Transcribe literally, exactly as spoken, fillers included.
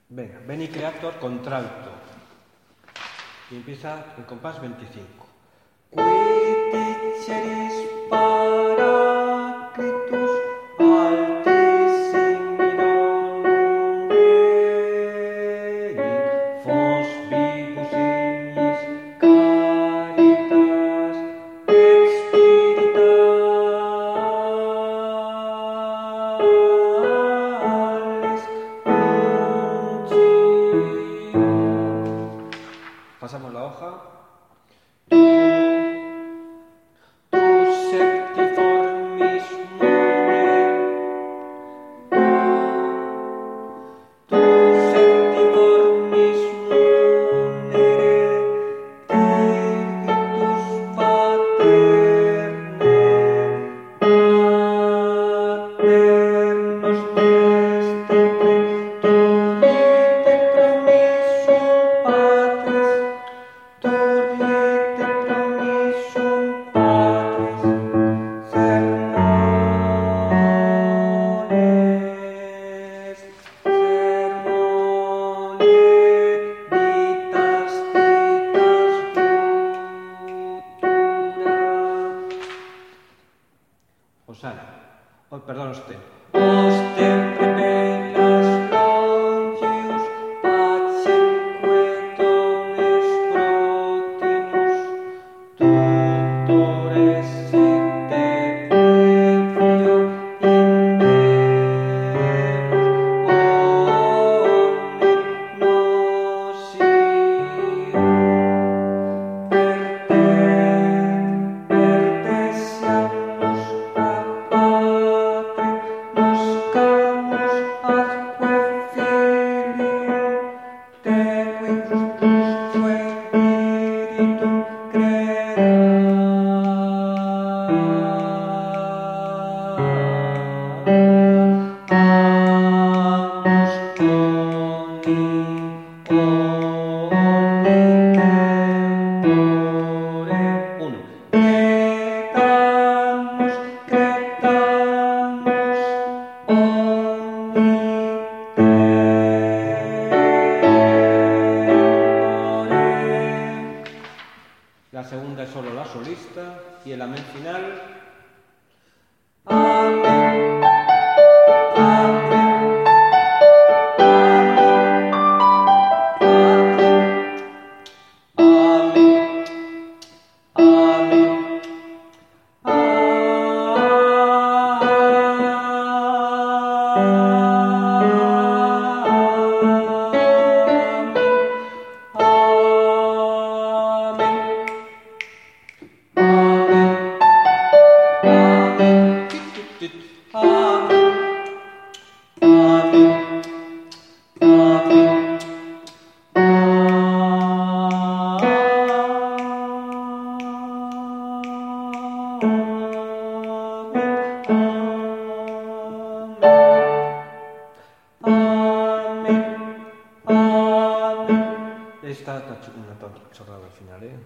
Venga, Beni Creator contralto. Y empieza el compás veinticinco. Qui diceris Paraclitus altissimi Dei, fos vivus ignis caritas expeditalis uncium. Pasamos la hoja. Osana. Oh, perdón, usted. Oste repellas longius pacenque domes protinus tutores ite previo invenus omni nocium pertesiamus La segunda es solo la solista y el amén final. Amén. Amén. Amén. Amén. Esta una chorrada al final, ¿eh?